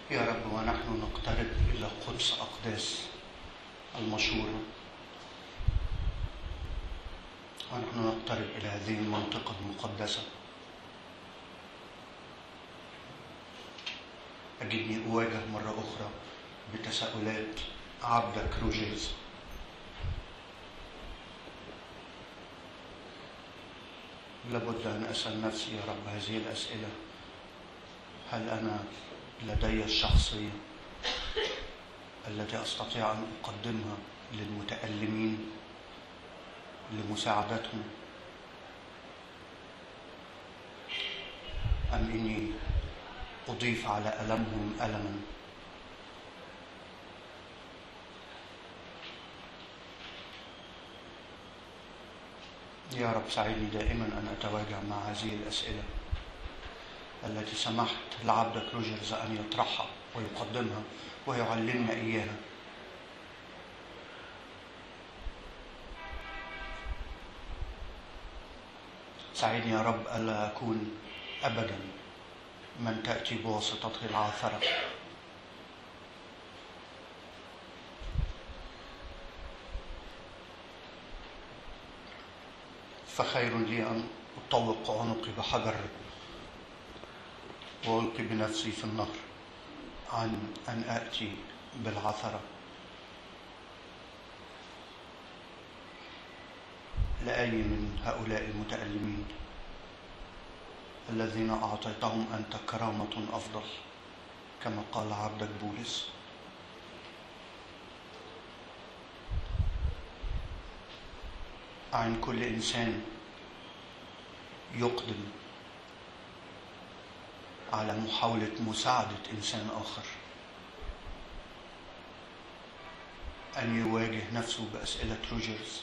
يا رب، ونحن نقترب إلى قدس أقداس المشورة، ونحن نقترب إلى هذه المنطقة المقدسة، أجدني أواجه مرة أخرى بتساؤلات عبدك روجرز. لابد أن أسأل نفسي يا رب هذه الأسئلة: هل أنا لدي الشخصية التي أستطيع أن أقدمها للمتألمين لمساعدتهم، أم إني أضيف على ألمهم ألما؟ يا رب ساعدني دائما أن أتواجه مع هذه الأسئلة التي سمحت لعبدك روجرز أن يطرحها ويقدمها ويعلمنا إياها. ساعدني يا رب ألا أكون أبدا من تأتي بواسطته العاثرة، فخير لي أن أطوق عنقي بحجر وألقي بنفسي في النهر عن أن آتي بالعثرة لأي من هؤلاء المتألمين الذين أعطيتهم أنت كرامة أفضل، كما قال عبدك بولس. عن كل إنسان يقدم على محاولة مساعدة إنسان آخر أن يواجه نفسه بأسئلة روجرز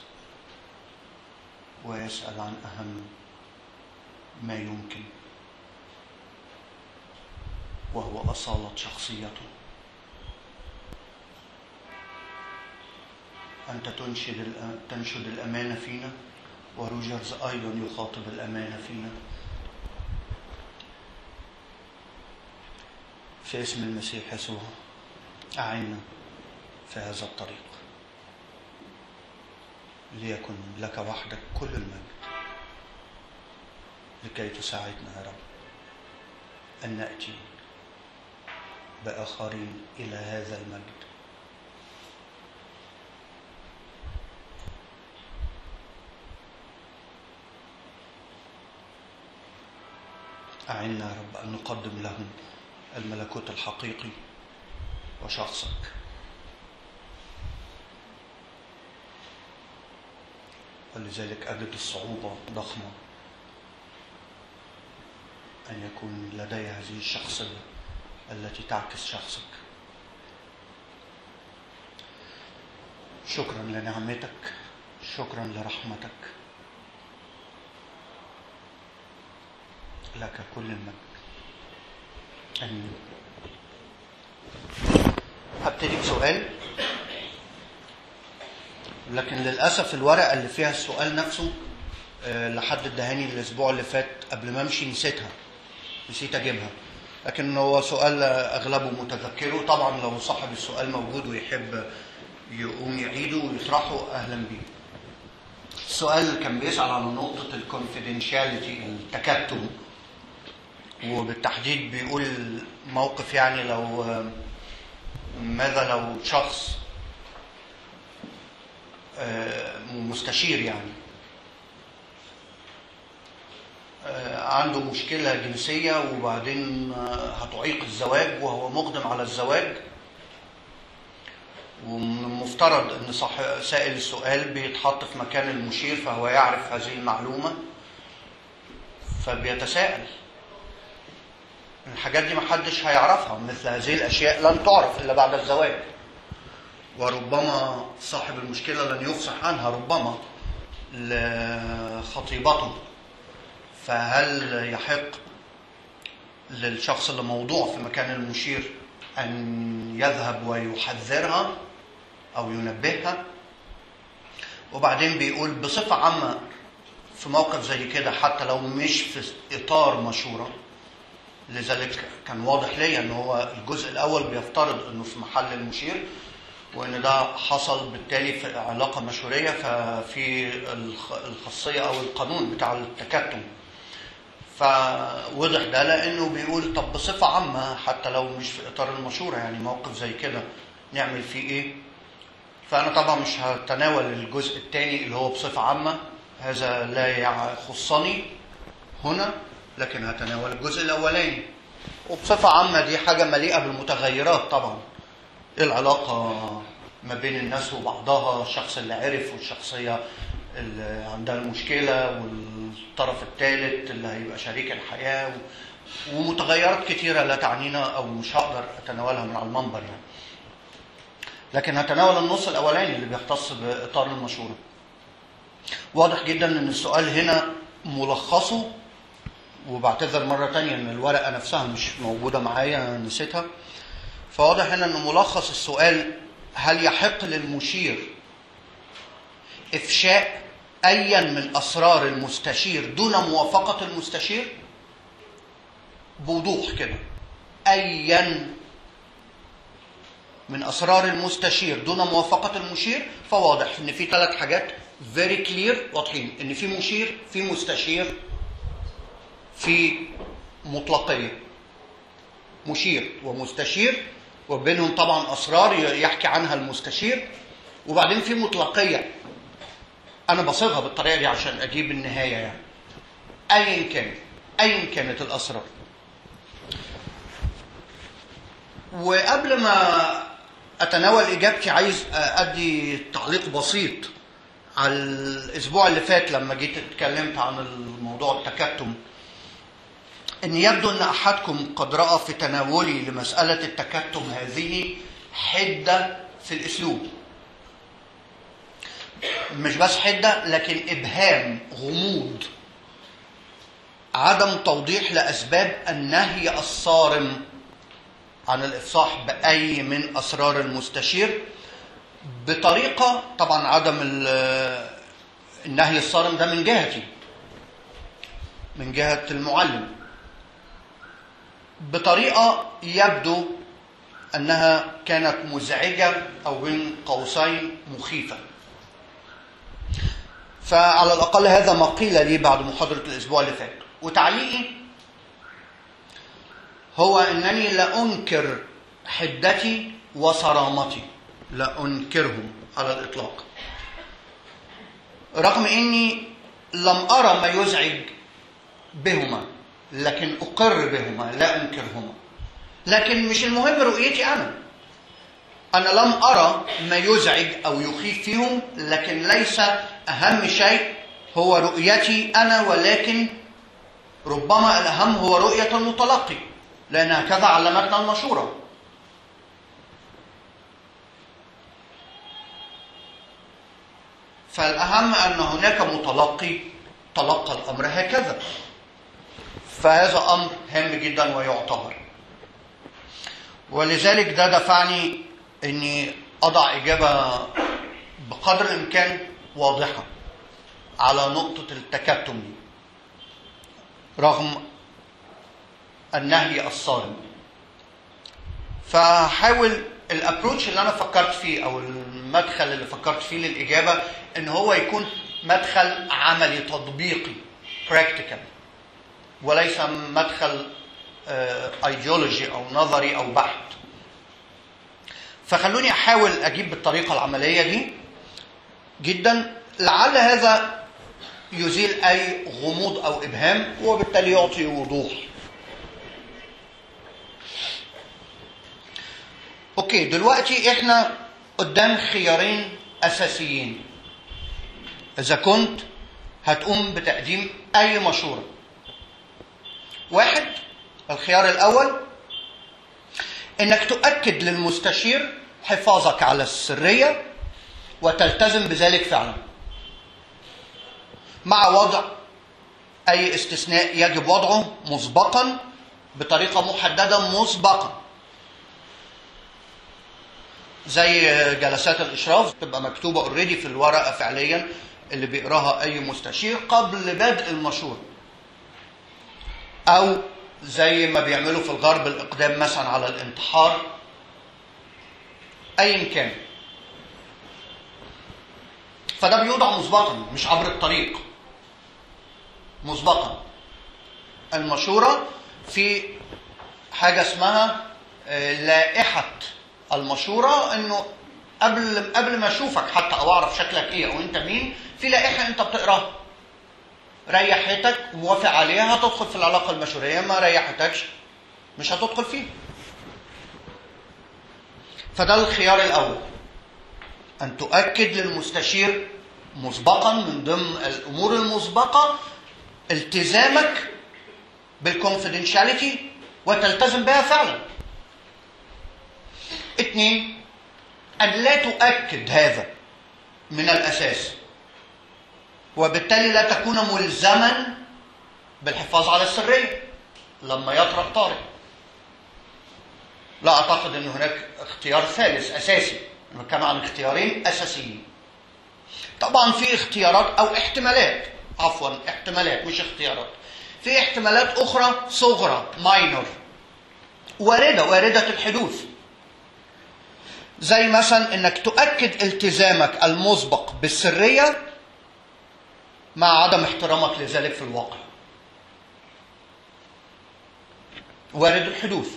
ويسأل عن أهم ما يمكن، وهو أصالة شخصيته. أنت تنشد الأمانة فينا، وروجرز أيضا يخاطب الأمانة فينا. في اسم المسيح يسوع أعنا في هذا الطريق، ليكن لك وحدك كل المجد، لكي تساعدنا يا رب أن نأتي بآخرين إلى هذا المجد. أعنا يا رب أن نقدم لهم الملكوت الحقيقي وشخصك، ولذلك أجد الصعوبة ضخمة أن يكون لدي هذه الشخصية التي تعكس شخصك. شكرا لنعمتك، شكرا لرحمتك، لك كل المجد. آمين. هبتدي بسؤال، لكن للأسف الورقة اللي فيها السؤال نفسه لحد ادهاني الأسبوع اللي فات قبل ما أمشي نسيت أجيبها، لكن هو سؤال أغلبه متذكره. طبعا لو صاحب السؤال موجود ويحب يقوم يعيده ويطرحه أهلا بيه. السؤال كان بيسأل على نقطة الكونفيدنشاليتي، التكتم، وبالتحديد بيقول موقف يعني ماذا لو شخص مستشير يعني عنده مشكلة جنسية وبعدين هتعيق الزواج وهو مقدم على الزواج، ومفترض ان سائل السؤال بيتحط في مكان المشير فهو يعرف هذه المعلومة، فبيتساءل. الحاجات دي محدش هيعرفها، مثل هذه الأشياء لن تعرف إلا بعد الزواج، وربما صاحب المشكلة لن يفصح عنها ربما لخطيبته. فهل يحق للشخص اللي موضوع في مكان المشير أن يذهب ويحذرها أو ينبهها؟ وبعدين بيقول بصفة عامة في موقف زي كده، حتى لو مش في إطار مشورة، لذلك كان واضح ليا ان هو الجزء الاول بيفترض انه في محل المشير، وان ده حصل بالتالي في علاقه مشوريه، ففي الخاصيه او القانون بتاع التكتم. فوضح ده لانه بيقول طب بصفه عامه حتى لو مش في اطار المشوره، يعني موقف زي كده نعمل فيه ايه؟ فانا طبعا مش هتناول الجزء الثاني اللي هو بصفه عامه، هذا لا يخصني هنا، لكن هتناول الجزء الاولاني. وبصفه عامه دي حاجه مليئه بالمتغيرات طبعا، العلاقه ما بين الناس وبعضها، الشخص اللي عرف والشخصيه اللي عندها المشكله والطرف الثالث اللي هيبقى شريك الحياه، ومتغيرات كتيره لا تعنينا او مش هقدر اتناولها من على المنبر يعني. لكن هتناول النص الاولاني اللي بيختص باطار المشوره. واضح جدا ان السؤال هنا ملخصه، وبعتذر مره تانية ان الورقه نفسها مش موجوده معايا نسيتها. فواضح هنا ان ملخص السؤال: هل يحق للمشير افشاء ايا من اسرار المستشير دون موافقه المستشير؟ بوضوح كده، ايا من اسرار المستشير دون موافقه المشير. فواضح ان في 3 حاجات فيري كلير واضحين، ان في مشير، في مستشير، في مطلقيه. مشير ومستشير، وبينهم طبعا اسرار يحكي عنها المستشير، وبعدين في مطلقيه. انا بصيغها بالطريقه دي عشان اجيب النهايه يعني. ايا كانت الاسرار. وقبل ما اتناول اجابتي عايز ادي تعليق بسيط على الاسبوع اللي فات لما جيت اتكلمت عن الموضوع التكتم. ان يبدو ان احدكم قد راى في تناولي لمساله التكتم هذه حده في الاسلوب. مش بس حده، لكن ابهام، غموض، عدم توضيح لاسباب النهي الصارم عن الافصاح باي من اسرار المستشير، بطريقه طبعا عدم النهي الصارم ده من جهتي، من جهه المعلم، بطريقه يبدو انها كانت مزعجه او بين قوسين مخيفه. فعلى الاقل هذا ما قيل لي بعد محاضره الاسبوع اللي فات. وتعليقي هو انني لا انكر حدتي وصرامتي، لا انكرهم على الاطلاق، رغم اني لم ارى ما يزعج بهما، لكن اقر بهما لا انكرهما. لكن مش المهم رؤيتي انا لم ارى ما يزعج او يخيف فيهم، لكن ليس اهم شيء هو رؤيتي انا، ولكن ربما الاهم هو رؤيه المتلقي، لان هكذا علمتنا المشوره. فالاهم ان هناك متلقي تلقى الامر هكذا، فهذا امر هام جدا ويعتبر. ولذلك ده دفعني اني اضع اجابه بقدر الامكان واضحه على نقطه التكتم دي رغم النهي الصارم. فحاول الابروتش اللي انا فكرت فيه او المدخل اللي فكرت فيه للاجابه ان هو يكون مدخل عملي تطبيقي براكتيكال، وليس مدخل ايديولوجي او نظري او بحت. فخلوني احاول اجيب بالطريقه العمليه دي جدا، لعل هذا يزيل اي غموض او ابهام وبالتالي يعطي وضوح. اوكي، دلوقتي احنا قدام خيارين اساسيين اذا كنت هتقوم بتقديم اي مشوره. 1، الخيار الاول انك تؤكد للمستشير حفاظك على السريه وتلتزم بذلك فعلا، مع وضع اي استثناء يجب وضعه مسبقا بطريقه محدده مسبقا، زي جلسات الاشراف تبقى مكتوبه اوريدي في الورقه فعليا اللي بيقراها اي مستشير قبل بدء المشوره، او زي ما بيعملوا في الغرب الإقدام مثلا على الانتحار، أيا كان. فده بيوضع مسبقا مش عبر الطريق، مسبقا. المشورة في حاجة اسمها لائحة المشورة، انه قبل ما اشوفك حتى او اعرف شكلك ايه او انت مين، في لائحة انت بتقراها، ريحتك موافق عليها هتدخل في العلاقة المشورية، ما ريحتكش مش هتدخل فيها. فده الخيار الاول، ان تؤكد للمستشير مسبقا من ضمن الامور المسبقة التزامك بالكونفيدنشاليتي وتلتزم بها فعلا. 2، أن لا تؤكد هذا من الأساس، وبالتالي لا تكون ملزما بالحفاظ على السرية لما يطرق طارئ. لا أعتقد أن هناك اختيار ثالث أساسي، نتكلم عن اختيارين أساسيين. طبعا في اختيارات أو احتمالات، عفوا احتمالات مش اختيارات، في احتمالات أخرى صغرى ماينور واردة الحدوث، زي مثلا انك تؤكد التزامك المسبق بالسرية مع عدم احترامك لذلك في الواقع. وارد الحدوث.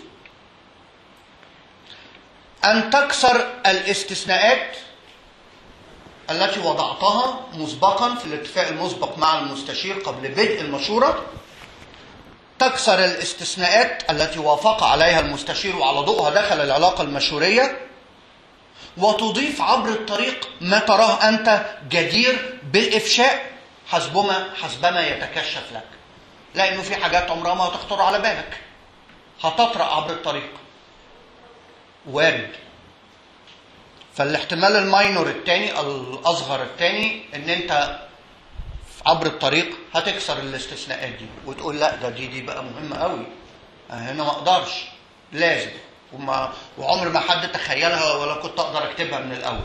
أن تكسر الاستثناءات التي وضعتها مسبقا في الاتفاق المسبق مع المستشير قبل بدء المشورة، تكسر الاستثناءات التي وافق عليها المستشير وعلى ضوءها دخل العلاقة المشورية، وتضيف عبر الطريق ما تراه أنت جدير بالإفشاء حسبما يتكشف لك، لأنه في حاجات عمرها ما هتخطر على بالك، هتطرأ عبر الطريق، وارد. فالاحتمال الماينور الثاني الأصغر الثاني إن أنت عبر الطريق هتكسر الاستثناءات دي وتقول لا ده دي بقى مهمة قوي، هنا ما أقدرش، لازم، وعمر ما حد تخيلها ولا كنت أقدر أكتبها من الأول،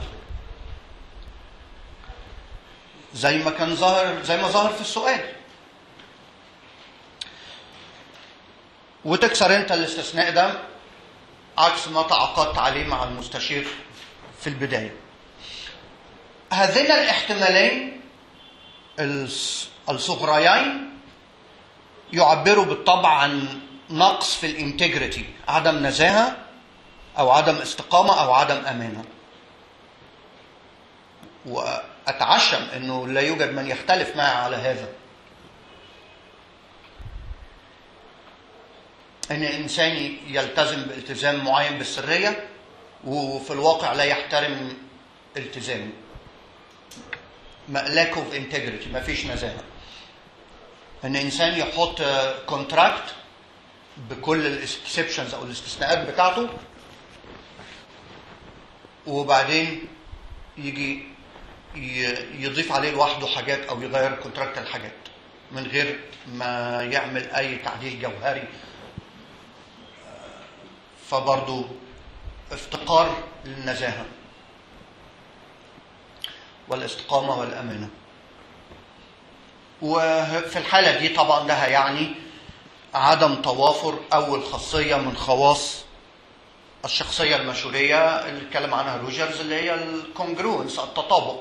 زي ما ظهر في السؤال. وتكسر أنت الاستثناء ده عكس ما تعاقدت عليه مع المستشير في البداية. هذين الاحتمالين الصغريين يعبروا بالطبع عن نقص في الانتجريتي، عدم نزاهة أو عدم استقامة أو عدم أمانة. وأتعشم أنه لا يوجد من يختلف معي على هذا، أن الإنسان يلتزم بالتزام معين بالسرية وفي الواقع لا يحترم التزامه، lack of integrity، ما فيش نزاهة. أن إنسان يحط كونتراكت بكل الاكسبشنز أو الاستثناءات بتاعته وبعدين يجي يضيف عليه لوحده حاجات أو يغير كونتراكت الحاجات من غير ما يعمل أي تعديل جوهري، فبرضه افتقار للنزاهة والاستقامة والأمانة. وفي الحالة دي طبعا ده يعني عدم توافر أول خاصية من خواص الشخصية المشورية اللي اتكلم عنها روجرز، اللي هي الكونجروينس، التطابق.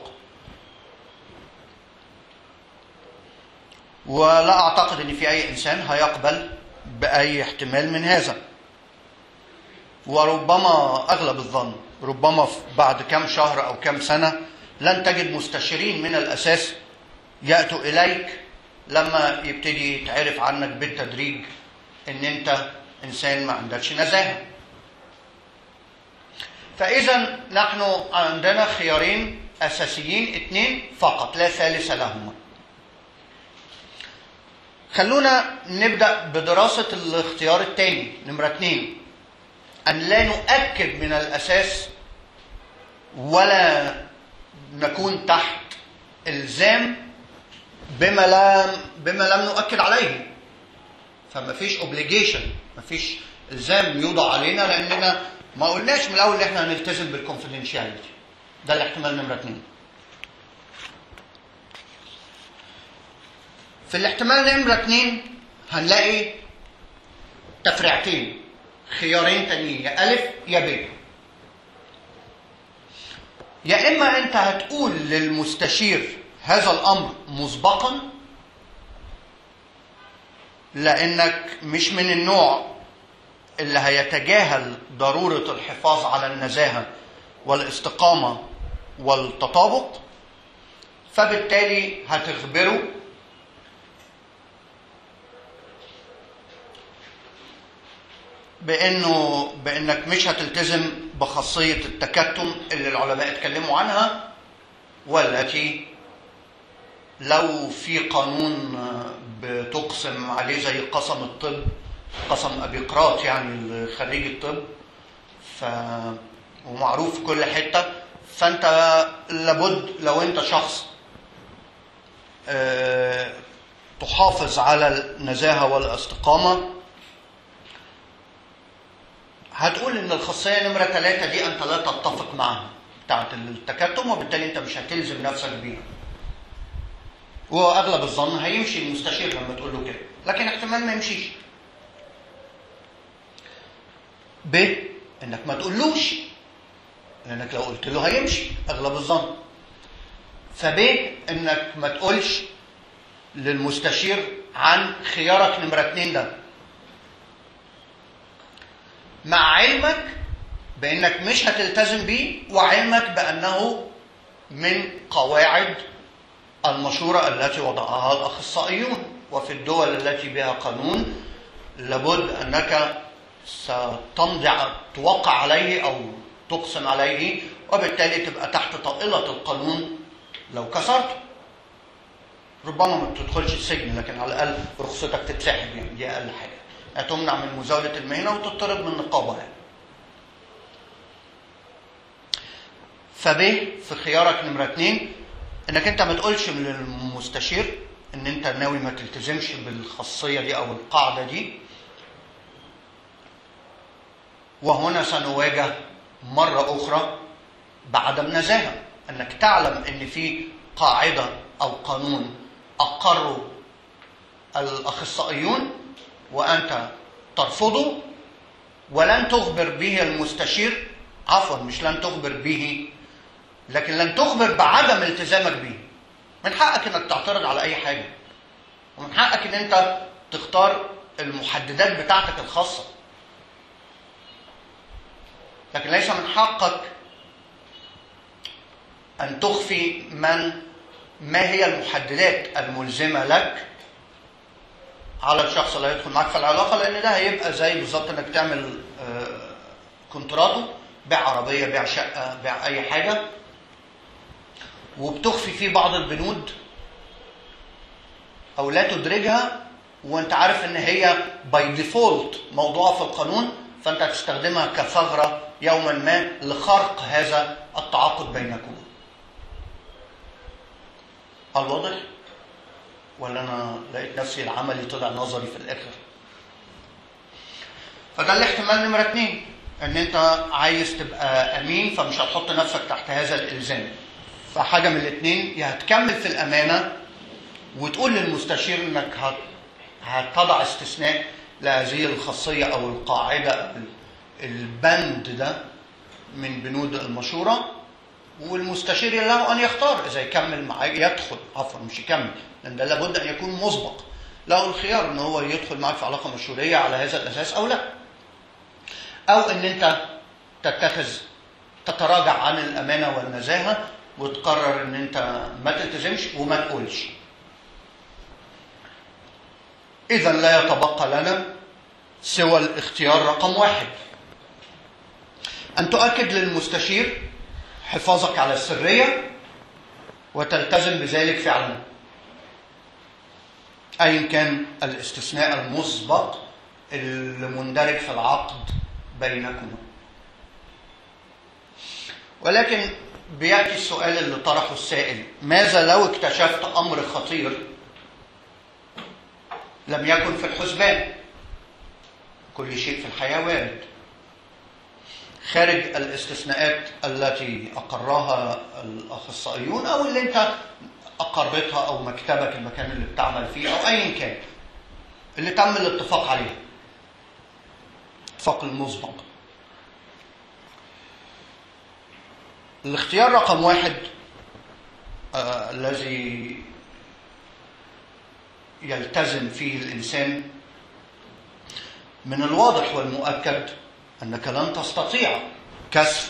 ولا أعتقد أن في أي إنسان هيقبل بأي احتمال من هذا. وربما أغلب الظن ربما بعد كم شهر أو كم سنة لن تجد مستشارين من الأساس يأتوا إليك لما يبتدي يتعرف عنك بالتدريج أن أنت إنسان ما عندكش نزاهة. فإذا نحن عندنا خيارين أساسيين، 2 فقط لا ثالث لهما. خلونا نبدأ بدراسة الاختيار الثاني، نمرة 2، أن لا نؤكد من الأساس ولا نكون تحت إلزام بما لم نؤكد عليه. فما فيش obligation، ما فيش إلزام يوضع علينا، لأننا ما قلناش من الأول إن إحنا هنلتزم بالconfidentiality. ده الاحتمال نمرة 2. في الاحتمال نمرة 2 هنلاقي تفريعتين، خيارين تانيين، يا ألف يا ب. يا إما أنت هتقول للمستشير هذا الأمر مسبقا لأنك مش من النوع اللي هيتجاهل ضرورة الحفاظ على النزاهة والاستقامة والتطابق، فبالتالي هتخبره بأنك مش هتلتزم بخاصية التكتم اللي العلماء اتكلموا عنها، والتي لو في قانون بتقسم عليه زي قسم الطب، قسم أبيقراط يعني خريج الطب، ومعروف في كل حتة، فأنت لابد لو أنت شخص تحافظ على النزاهة والاستقامة هتقول ان الخاصية نمرة 3 دي انت لا تتفق معها بتاعت التكتم، وبالتالي انت مش هتلزم نفسك بيها. واغلب الظن هيمشي المستشير لما تقول له كده، لكن احتمال ما يمشيش. ب انك ما تقولوش، لانك لو قلت له هيمشي اغلب الظن. فب انك ما تقولش للمستشير عن خيارك نمرة 2 ده، مع علمك بأنك مش هتلتزم بيه، وعلمك بأنه من قواعد المشورة التي وضعها الأخصائيون. وفي الدول التي بها قانون لابد أنك توقع عليه أو تقسم عليه، وبالتالي تبقى تحت طائلة القانون لو كسرته. ربما ما تدخلش السجن، لكن على الأقل رخصتك تتسحب، يعني دي أقل حاجة. هتمنع من مزاولة المهنة وتضطرب من النقابة يعني. فب في خيارك نمرة 2 انك انت ما تقولش للمستشير ان انت ناوي ما تلتزمش بالخاصية دي او القاعدة دي. وهنا سنواجه مرة اخرى بعدم نزاهة، انك تعلم ان في قاعدة او قانون اقره الاخصائيون وأنت ترفضه، ولن تخبر به المستشير، عفوا مش لن تخبر به، لكن لن تخبر بعدم التزامك به. من حقك أنك تعترض على أي حاجة، ومن حقك أن أنت تختار المحددات بتاعتك الخاصة، لكن ليس من حقك أن تخفي ما هي المحددات الملزمة لك على الشخص اللي هيدخل معاك في العلاقة، لأن ده هيبقى زي بالظبط إنك تعمل كونتراتو، بيع عربية، بيع شقة، بيع أي حاجة، وبتخفي فيه بعض البنود أو لا تدرجها، وأنت عارف إن هي باي ديفولت موضوعة في القانون، فأنت هتستخدمها كثغرة يوما ما لخرق هذا التعاقد بينكم. هل واضح؟ ولا أنا لقيت نفسي العملي طلع نظري في الآخر؟ فده الاحتمال نمرة 2، إن أنت عايز تبقى أمين فمش هتحط نفسك تحت هذا الإلزام. فحاجة من الاثنين، يا هتكمل في الأمانة وتقول للمستشير إنك هتضع استثناء لهذه الخاصية أو القاعدة أو البند ده من بنود المشورة، والمستشير له أن يختار إذا يكمل معاك، يدخل عفوا مش يكمل، لأن ده لابد أن يكون مسبق، له الخيار إن هو يدخل معاك في علاقة مشورية على هذا الأساس أو لا، أو إن أنت تتراجع عن الأمانة والنزاهة وتقرر إن أنت ما تلتزمش وما تقولش. إذا لا يتبقى لنا سوى الاختيار رقم 1، أن تؤكد للمستشير حفاظك على السرية وتلتزم بذلك فعلا، أيا كان الاستثناء المسبق المندرج في العقد بينكما. ولكن بيأتي السؤال اللي طرحه السائل: ماذا لو اكتشفت أمر خطير لم يكن في الحسبان؟ كل شيء في الحياة وارد، خارج الاستثناءات التي أقرها الأخصائيون أو اللي أنت أقرتها أو مكتبك المكان اللي بتعمل فيه أو أيا كان اللي تم الاتفاق عليه. الاتفاق المسبق. الاختيار رقم 1 الذي يلتزم فيه الإنسان، من الواضح والمؤكد أنك لن تستطيع كسر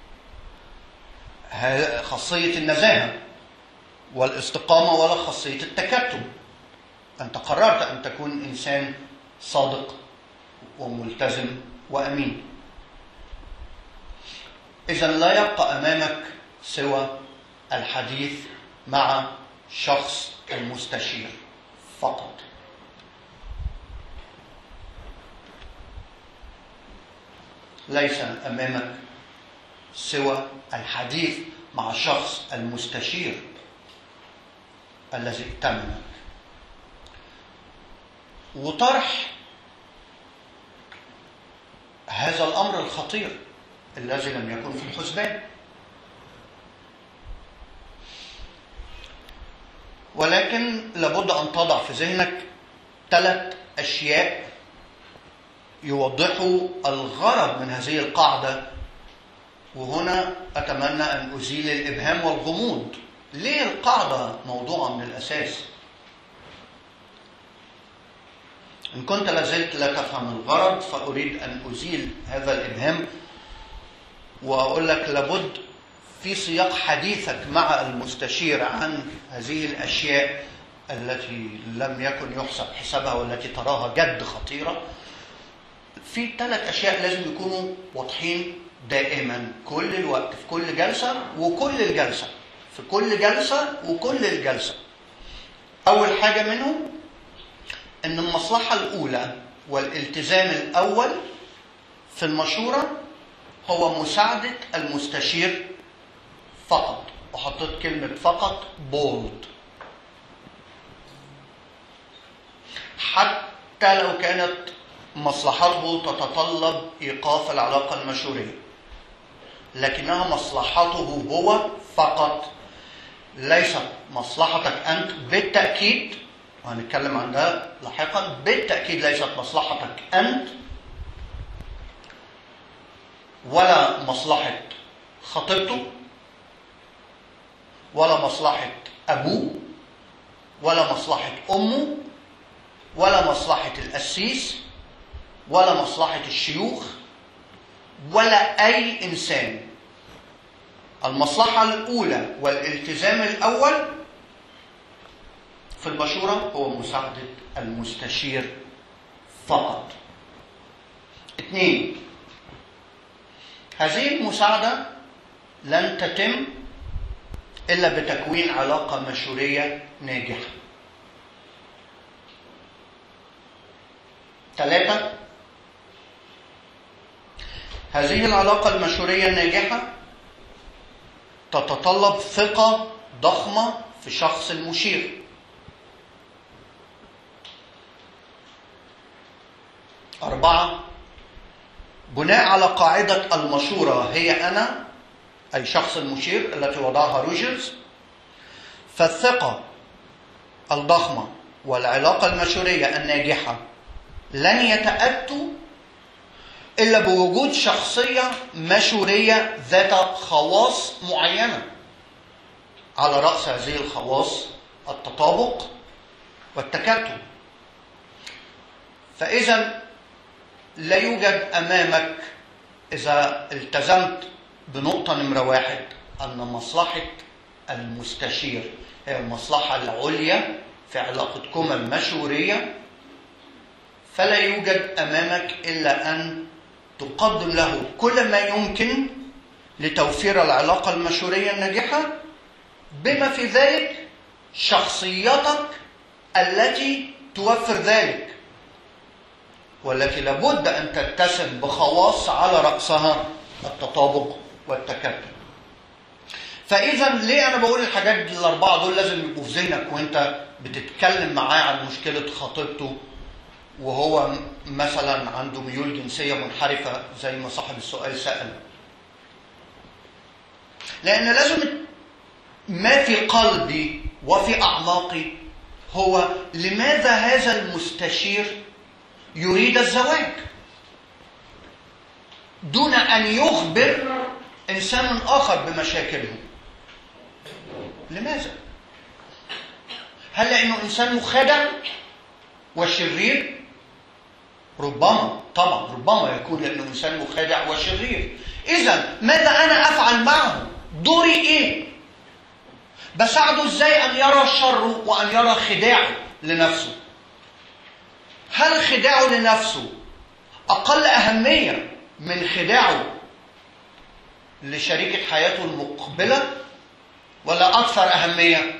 خاصية النزاهة والاستقامة ولا خاصية التكتم. أنت قررت أن تكون إنسان صادق وملتزم وأمين. إذن لا يبقى أمامك سوى الحديث مع شخص المستشير فقط. ليس أمامك سوى الحديث مع شخص المستشير الذي ائتمنك، وطرح هذا الأمر الخطير الذي لم يكن في الحسبان. ولكن لابد أن تضع في ذهنك 3 أشياء يوضحوا الغرض من هذه القاعدة، وهنا أتمنى أن أزيل الإبهام والغموض. ليه القاعدة موضوعة من الأساس؟ إن كنت لازلت لا تفهم الغرض فأريد أن أزيل هذا الإبهام وأقول لك لابد في سياق حديثك مع المستشير عن هذه الأشياء التي لم يكن يحسب حسابها والتي تراها جد خطيرة، في 3 أشياء لازم يكونوا واضحين دائما كل الوقت، في كل جلسة وكل الجلسة، في كل جلسة وكل الجلسة. أول حاجة منهم أن المصلحة الأولى والالتزام الأول في المشورة هو مساعدة المستشير فقط، وحطيت كلمة فقط بولد، حتى لو كانت مصلحته تتطلب إيقاف العلاقة المشورية، لكنها مصلحته هو فقط، ليست مصلحتك أنت بالتأكيد، وهنتكلم عن ده لاحقا. بالتأكيد ليست مصلحتك أنت ولا مصلحة خطيبته ولا مصلحة أبوه ولا مصلحة أمه ولا مصلحة القسيس ولا مصلحة الشيوخ ولا أي إنسان. المصلحة الأولى والالتزام الأول في المشورة هو مساعدة المستشير فقط. 2، هذه المساعدة لن تتم إلا بتكوين علاقة مشورية ناجحة. 3، هذه العلاقة المشورية الناجحة تتطلب ثقة ضخمة في شخص المشير. 4، بناء على قاعدة المشورة هي أنا، أي شخص المشير التي وضعها روجرز، فالثقة الضخمة والعلاقة المشورية الناجحة لن يتأتوا إلا بوجود شخصية مشورية ذات خواص معينة، على رأس هذه الخواص التطابق والتكتل. فإذا لا يوجد أمامك، إذا التزمت بنقطة نمرة 1 أن مصلحة المستشير هي المصلحة العليا في علاقتكم المشورية، فلا يوجد أمامك إلا أن تقدم له كل ما يمكن لتوفير العلاقة المشورية الناجحة، بما في ذلك شخصيتك التي توفر ذلك، والتي لابد أن تتسم بخواص على رأسها التطابق والتكتل. فإذا ليه أنا بقول الحاجات ال4 دول لازم يبقوا في ذهنك وأنت بتتكلم معاه عن مشكلة خطيبته وهو مثلا عنده ميول جنسية منحرفة زي ما صاحب السؤال سأل؟ لأن لازم ما في قلبي وفي أعماقي هو لماذا هذا المستشير يريد الزواج؟ دون أن يخبر إنسان آخر بمشاكله. لماذا؟ هل لأنه إنسان مخادع وشرير؟ ربما، طبعا ربما يكون لأنه إنسان مخادع وشرير. إذا ماذا أنا أفعل معه؟ دوري إيه؟ بساعده إزاي أن يرى الشر وأن يرى خداعه لنفسه؟ هل خداعه لنفسه أقل أهمية من خداعه لشريكة حياته المقبلة، ولا أكثر أهمية؟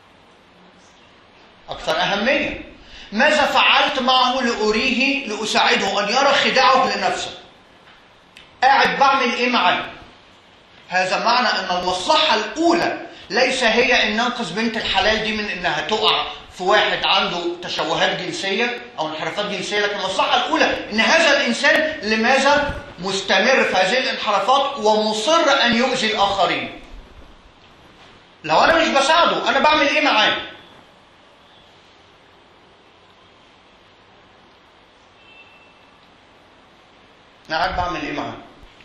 أكثر أهمية. ماذا فعلت معه لأريه لأساعده أن يرى خداعه لنفسه؟ قاعد بعمل إيه معاه؟ هذا معنى أن المصلحة الأولى ليس هي أن ننقذ بنت الحلال دي من أنها تقع في واحد عنده تشوهات جنسية أو انحرافات جنسية، لكن المصلحة الأولى أن هذا الإنسان لماذا مستمر في هذه الانحرافات ومصر أن يؤذي الآخرين. لو أنا مش بساعده أنا بعمل إيه معاه؟ أنا قاعد بعمل إيه معاه؟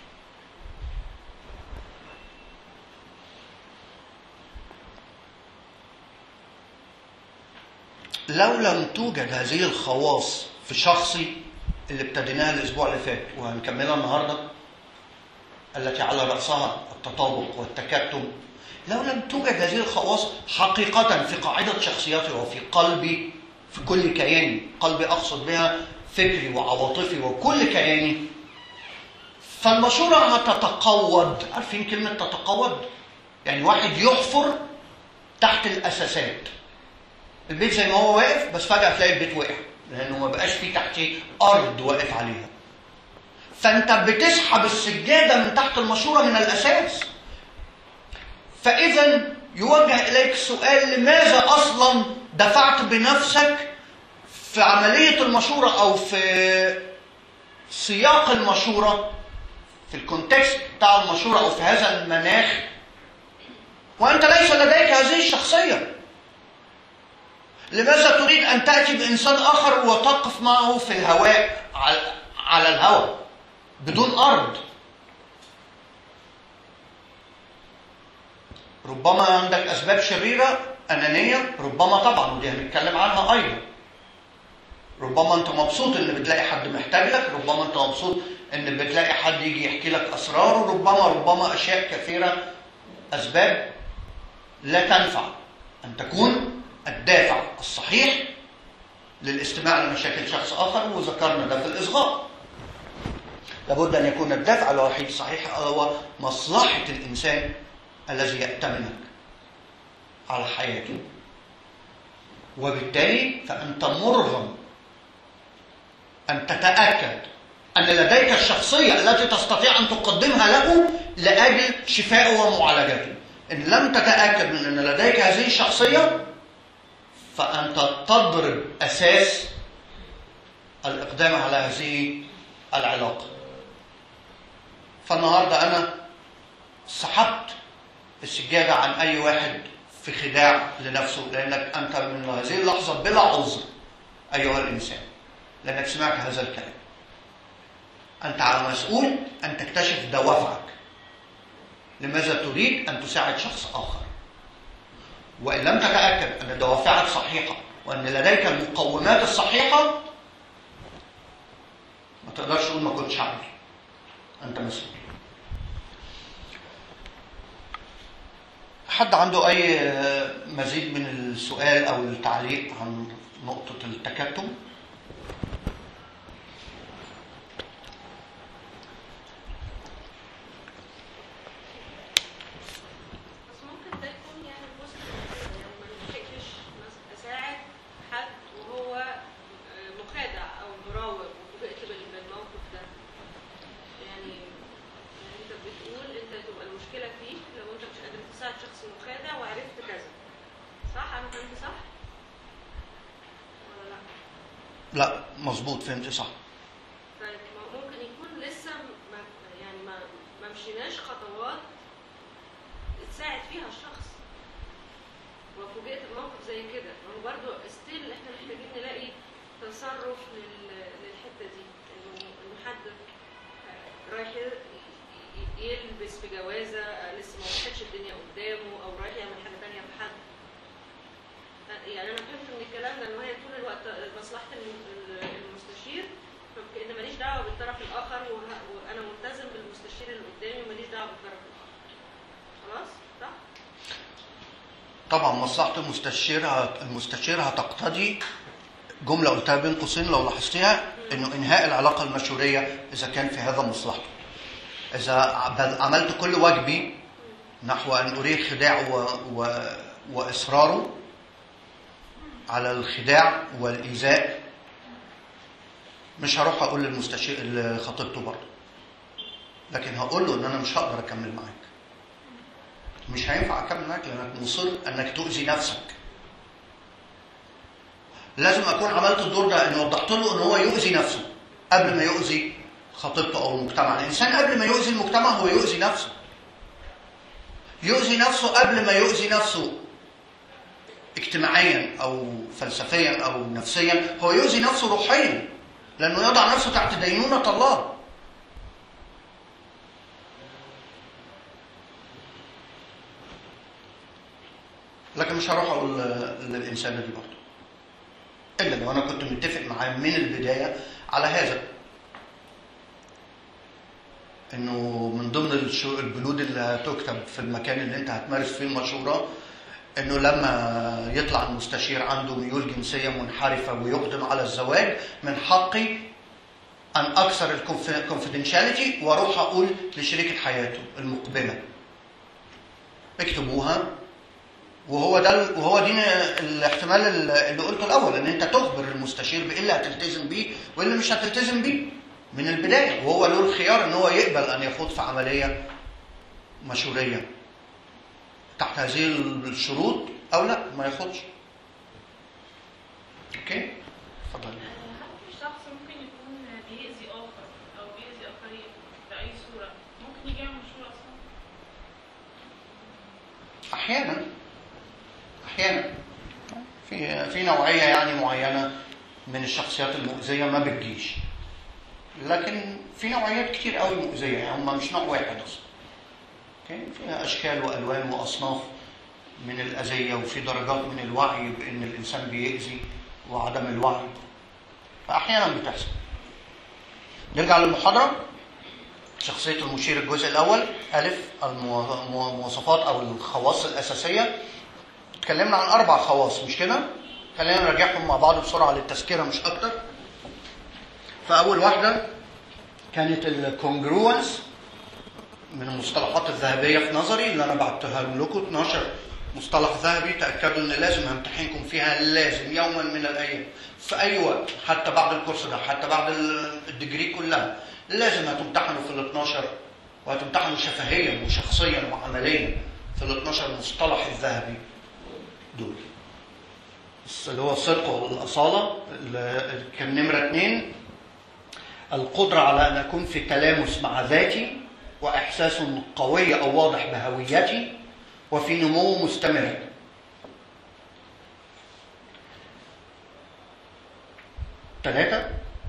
لو لم توجد هذه الخواص في شخصي اللي ابتديناها الأسبوع اللي فات وهنكملها النهاردة، التي على رأسها التطابق والتكتم، لو لم توجد هذه الخواص حقيقة في قاعدة شخصياتي وفي قلبي، في كل كياني، قلبي أقصد بها فكري وعواطفي وكل كياني، فالمشورة هتتقوض. عارفين كلمة تتقوض؟ يعني واحد يحفر تحت الأساسات. البيت زي ما هو واقف بس فجأة تلاقي البيت وقع لأنه ما بقاش فيه تحتيه أرض واقف عليها. فأنت بتسحب السجادة من تحت المشورة من الأساس. فإذا يوجه إليك السؤال: لماذا أصلا دفعت بنفسك في عملية المشورة أو في سياق المشورة، في الكونتكست بتاع المشورة أو في هذا المناخ، وأنت ليس لديك هذه الشخصية؟ لماذا تريد أن تأتي بإنسان آخر وتقف معه في الهواء على الهواء بدون أرض؟ ربما عندك أسباب شريرة أنانية، ربما طبعا، ودي هنتكلم عنها أيضا. ربما أنت مبسوط إن بتلاقي حد محتاج لك، ربما أنت مبسوط إن بتلاقي حد يجي يحكي لك أسراره، ربما أشياء كثيرة، أسباب لا تنفع أن تكون الدافع الصحيح للاستماع لمشاكل شخص آخر، وذكرنا ده في الإصغاء. لابد أن يكون الدافع الوحيد الصحيح هو مصلحة الإنسان الذي يأتمنك على حياته، وبالتالي فأنت مرغم أن تتأكد أن لديك الشخصية التي تستطيع أن تقدمها له لأجل شفائه ومعالجته. إن لم تتأكد من أن لديك هذه الشخصية فأنت تضرب أساس الإقدام على هذه العلاقة. فالنهاردة أنا سحبت السجادة عن أي واحد في خداع لنفسه، لأنك أنت من هذه اللحظة بلا عذر أيها الإنسان، لأنك سمعت هذا الكلام. أنت على مسؤول أن تكتشف دوافعك، لماذا تريد أن تساعد شخص آخر. وإن لم تتأكد أن دوافعك صحيحة وأن لديك المقومات الصحيحة، ما تقدرش تقول ما كنتش عارف. أنت مسؤول. حد عنده أي مزيد من السؤال أو التعليق عن نقطة التكتم؟ لا مظبوط، فهمت صح. طيب ممكن يكون لسه ما مشيناش خطوات تساعد فيها الشخص وفوجئت بموقف زي كده، برضه ستيل احنا محتاجين نلاقي تصرف للحته دي، انه حد رايح يلبس في جوازه لسه ما وضحتش الدنيا قدامه، او رايح يعمل حاجه ثانيه بحد. يعني انا فهمت من الكلام ده ان هي طول الوقت مصلحه المستشير، فان ماليش دعوه بالطرف الاخر، وانا ملتزم بالمستشير اللي قدامي وماليش دعوه بالطرف الاخر. خلاص؟ صح؟ طبعا مصلحه المستشير هتقتضي جمله قلتها بين قوسين لو لاحظتيها، انه انهاء العلاقه المشوريه اذا كان في هذا مصلحته. اذا عملت كل واجبي نحو ان اريد خداعه واصراره على الخداع والايذاء، مش هروح اقول للمستشير لخطيبته برضه، لكن هقول له ان انا مش هقدر اكمل معاك. مش هينفع اكمل معاك لانك مصر انك تؤذي نفسك. لازم اكون عملت الدور ده، ان وضحت له ان هو يؤذي نفسه قبل ما يؤذي خطيبته او المجتمع. الانسان قبل ما يؤذي المجتمع هو يؤذي نفسه. يؤذي نفسه قبل ما يؤذي نفسه اجتماعيا او فلسفيا او نفسيا، هو يؤذي نفسه روحيا، لانه يضع نفسه تحت دينونة الله. لكن مش هروح اقول للانسانه دي برضه، الا لو انا كنت متفق معاه من البدايه على هذا، انه من ضمن البنود اللي هتكتب في المكان اللي انت هتمارس فيه المشوره، انه لما يطلع المستشير عنده ميول جنسيه منحرفه ويقدم على الزواج، من حقي ان اكسر الكونفيدنشاليتي واروح اقول لشريكه حياته المقبله. اكتبوها. وهو دي الاحتمال اللي قلته الاول، ان انت تخبر المستشير بايه اللي هتلتزم بيه وايه اللي مش هتلتزم بيه من البدايه، وهو له الخيار ان هو يقبل ان يخوض في عمليه مشوريه تحت هذه الشروط او لا ما ياخدش. اوكي؟ اتفضل. هل الشخص ممكن يكون بيأذي آخر أو بيأذي آخرين بأي صورة ممكن يجي يعمل مشروع أصلا؟ أحيانا في نوعية يعني معينة من الشخصيات المؤذية ما بتجيش، لكن في نوعيات كتير قوي مؤذية، يعني هم مش نوع واحد أصلا. اوكي؟ فيها أشكال وألوان وأصناف من الأذية، وفي درجات من الوعي بأن الإنسان بيأذي وعدم الوعي، فأحيانا بتحصل. نرجع للمحاضرة. شخصية المشير الجزء الأول، ألف، المواصفات أو الخواص الأساسية. اتكلمنا عن 4 خواص مش كده؟ خلينا نراجعهم مع بعض بسرعة للتذكرة مش أكتر. فأول واحدة كانت الكونجروانس، من المصطلحات الذهبية في نظري اللي أنا بعتها لكم، 12 مصطلح ذهبي تأكدوا إن لازم همتحنكم فيها، لازم يوما من الأيام في أي وقت، حتى بعد الكورس ده، حتى بعد الديجري كلها، لازم هتمتحنوا في ال12 وهتمتحنوا شفهيا وشخصيا وعمليا في ال12 مصطلح الذهبي دول، اللي هو الصدق والأصالة. اللي كان نمرة 2 القدرة على أن أكون في تلامس مع ذاتي وإحساس قوي أو واضح بهويتي وفي نمو مستمر. 3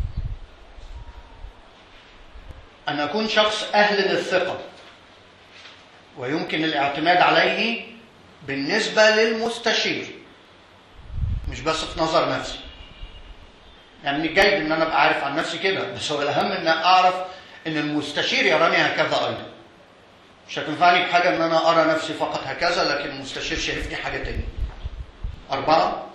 أن أكون شخص أهل للثقة ويمكن الاعتماد عليه بالنسبة للمستشير، مش بس في نظر نفسي. يعني من الجيد ان انا ابقى عارف عن نفسي كده، بس هو الاهم ان اعرف ان المستشير يراني هكذا ايضا. مش هتنفعني بحاجه ان انا ارى نفسي فقط هكذا لكن المستشير شايفني حاجه تانية. 4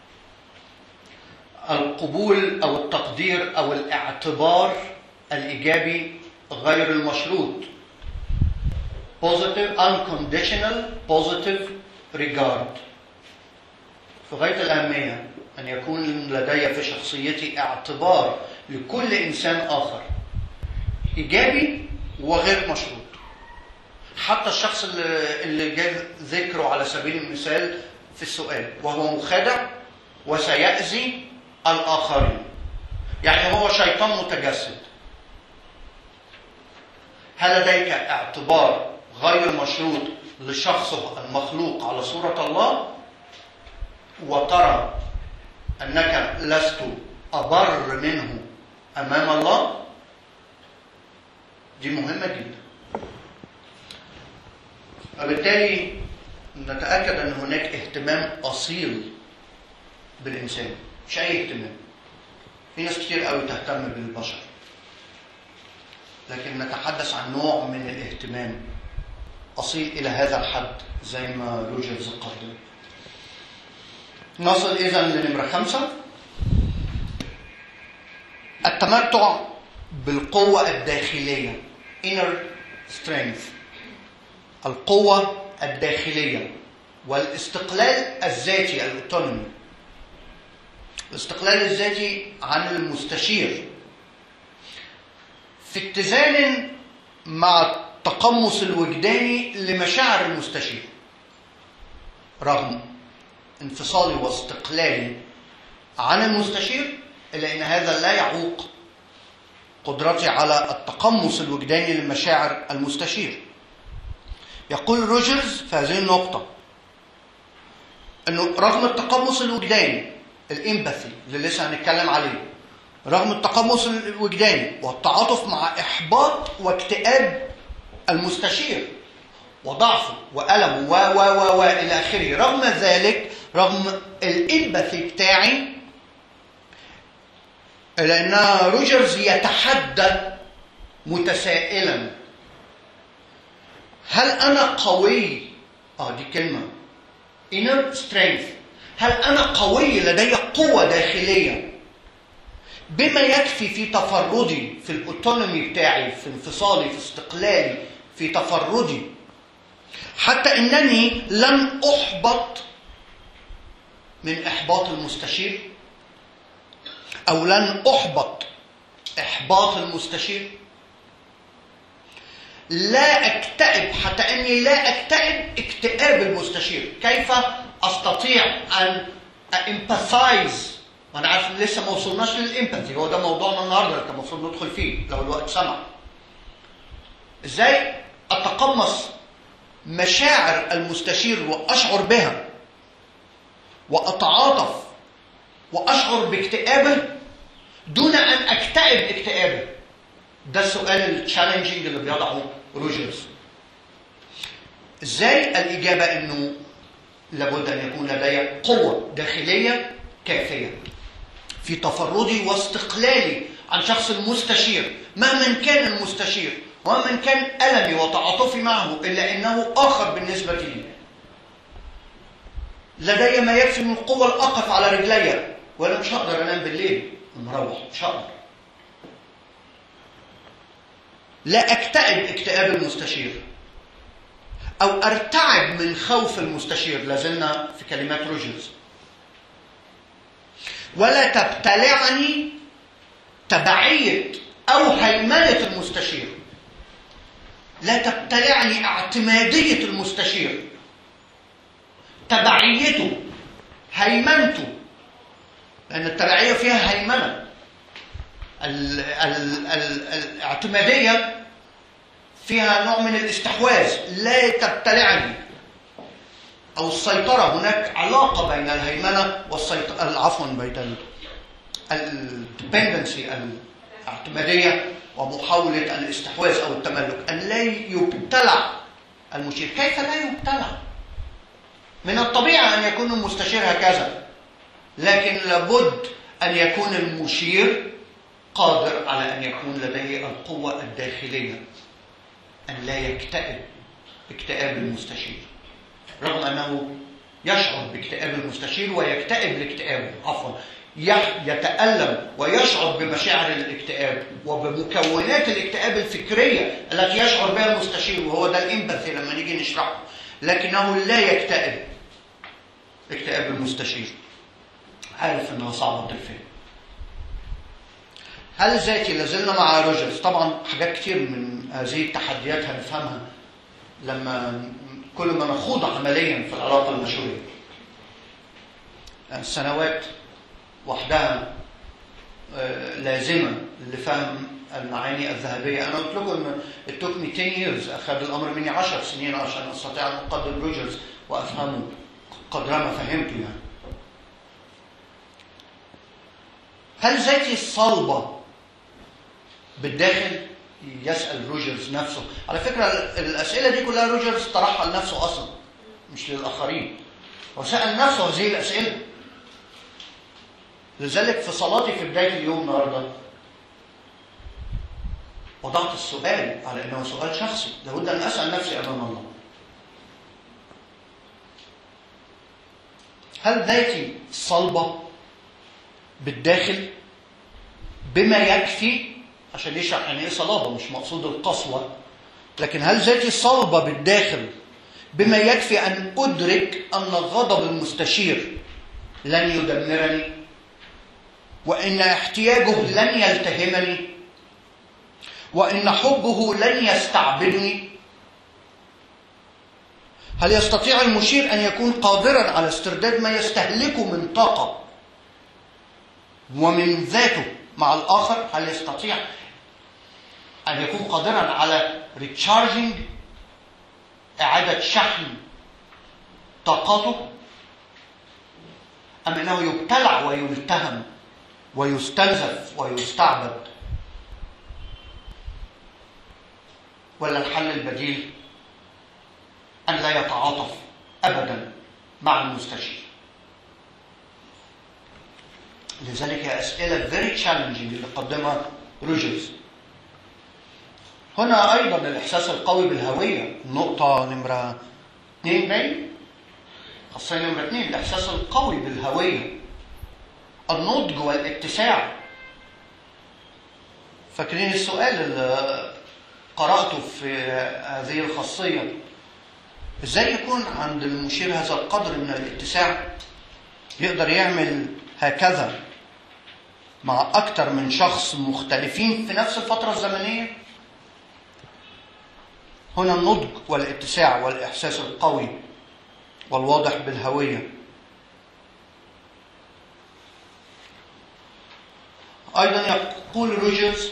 القبول او التقدير او الاعتبار الايجابي غير المشروط، positive unconditional positive regard. في غاية الأهمية أن يكون لدي في شخصيتي اعتبار لكل إنسان آخر إيجابي وغير مشروط، حتى الشخص اللي جاء ذكره على سبيل المثال في السؤال وهو مخادع وسيأذي الآخرين، يعني هو شيطان متجسد. هل لديك اعتبار غير مشروط لشخصه المخلوق على صورة الله، وترى أنك لست أبر منه أمام الله؟ دي مهمة جدا. وبالتالي نتأكد أن هناك اهتمام أصيل بالإنسان، مش أي اهتمام. في ناس كتير قوي تهتم بالبشر، لكن نتحدث عن نوع من الاهتمام أصيل إلى هذا الحد زي ما روجرز قدم. نصل إذن لنمرة 5، التمتع بالقوة الداخلية inner strength، القوة الداخلية والاستقلال الذاتي الأوتونومي. الاستقلال الذاتي عن المستشير في اتزان مع التقمص الوجداني لمشاعر المستشير، رغم انفصالي واستقلالي عن المستشير إلا أن هذا لا يعوق قدرتي على التقمص الوجداني لمشاعر المستشير. يقول روجرز في هذه النقطة أنه رغم التقمص الوجداني الإمباثي اللي لسه هنتكلم عليه، رغم التقمص الوجداني والتعاطف مع إحباط واكتئاب المستشير وضعفه وألمه و إلى آخره، رغم ذلك، رغم الإمباثي بتاعي، لأن روجرز يتحدى متسائلا: هل أنا قوي؟ دي كلمة inner strength. هل أنا قوي لدي قوة داخلية بما يكفي في تفردي، في الأوتونومي بتاعي، في انفصالي، في استقلالي، في تفردي، حتى إنني لن أحبط من إحباط المستشير، أو لن أحبط إحباط المستشير، لا أكتئب حتى أني لا أكتئب اكتئاب المستشير. كيف أستطيع أن امباثايز؟ وأنا عارف إن لسه ما وصلناش للإمباثي، هو ده موضوعنا النهارده، كان المفروض ندخل فيه لو الوقت سمح. إزاي أتقمص مشاعر المستشير وأشعر بها وأتعاطف وأشعر باكتئابه دون أن أكتئب اكتئابه؟ ده السؤال التشالنجينج اللي بيضعه روجرز. إزاي؟ الإجابة إنه لابد أن يكون لدي قوة داخلية كافية في تفردي واستقلالي عن شخص المستشير، مهما كان المستشير ومهما كان ألمي وتعاطفي معه، إلا أنه آخر بالنسبة لي. لدي ما يكفي من القوة الأقف على رجلي، وأنا مش هقدر أنام بالليل مروح، مش هقدر. لا أكتئب اكتئاب المستشير أو أرتعب من خوف المستشير، لازلنا في كلمات روجرز. ولا تبتلعني تبعية أو هيمنة المستشير، لا تبتلعني اعتمادية المستشير، تبعيته، هيمنته، لأن التبعية فيها هيمنة. الاعتمادية فيها نوع من الاستحواذ. لا تبتلعني، أو السيطرة، هناك علاقة بين الهيمنة والسيطرة، عفوا بين الديبندنسي الاعتمادية ومحاولة الاستحواذ أو التملك. أن لا يبتلع المشير. كيف لا يبتلع؟ من الطبيعة أن يكون المستشير هكذا، لكن لابد أن يكون المشير قادر على أن يكون لديه القوة الداخلية أن لا يكتئب اكتئاب المستشير، رغم أنه يشعر باكتئاب المستشير ويكتئب لاكتئابه، عفوا يتألم ويشعر بمشاعر الاكتئاب وبمكونات الاكتئاب الفكرية التي يشعر بها المستشير، وهو ده الإمباثي لما نيجي نشرحه، لكنه لا يكتئب اكتئاب المستشير. عارف أنها صعبة الفهم. هل ذاتي؟ لازلنا مع روجرز. طبعا حاجات كتير من هذه التحديات هنفهمها لما كل ما نخوض عمليا في العلاقة المشورية. السنوات وحدها لازمة لفهم المعاني الذهبية. أنا قلت لكم أن it took me 10 years، أخذ الأمر مني 10 سنين عشان أستطيع أن أقدر روجرز وأفهمه قدر ما فهمته. يعني هل ذاتي الصلبة بالداخل يسأل روجرز نفسه. على فكرة الأسئلة دي كلها روجرز طرحها لنفسه أصلا مش للآخرين، وسأل نفسه هذه الأسئلة. لذلك في صلاتي في بداية اليوم النهارده وضعت السؤال على أنه سؤال شخصي لابد أن أسأل نفسي أمام الله: هل ذاتي صلبة بالداخل بما يكفي؟ عشان يشرح يعني ايه صلابة، مش مقصود القسوة، لكن هل ذاتي صلبة بالداخل بما يكفي أن أدرك أن غضب المستشير لن يدمرني، وإن احتياجه لن يلتهمني، وإن حبه لن يستعبدني؟ هل يستطيع المشير أن يكون قادرا على استرداد ما يستهلكه من طاقة ومن ذاته مع الآخر؟ هل يستطيع أن يكون قادرا على ريتشارجينج، إعادة شحن طاقاته، أم أنه يبتلع ويلتهم ويستنزف ويستعبد؟ ولا الحل البديل أن لا يتعاطف أبدا مع المستشير؟ لذلك هي أسئلة very challenging اللي قدمها روجرز. هنا أيضا الإحساس القوي بالهوية، النقطة نمرة 2 باين، خاصة نمرة 2، الإحساس القوي بالهوية، النضج والاتساع. فاكرين السؤال اللي قرأته في هذه الخاصية؟ إزاي يكون عند المشير هذا القدر من الاتساع يقدر يعمل هكذا مع أكثر من شخص مختلفين في نفس الفترة الزمنية؟ هنا النضج والاتساع والإحساس القوي والواضح بالهوية. أيضا يقول روجرز: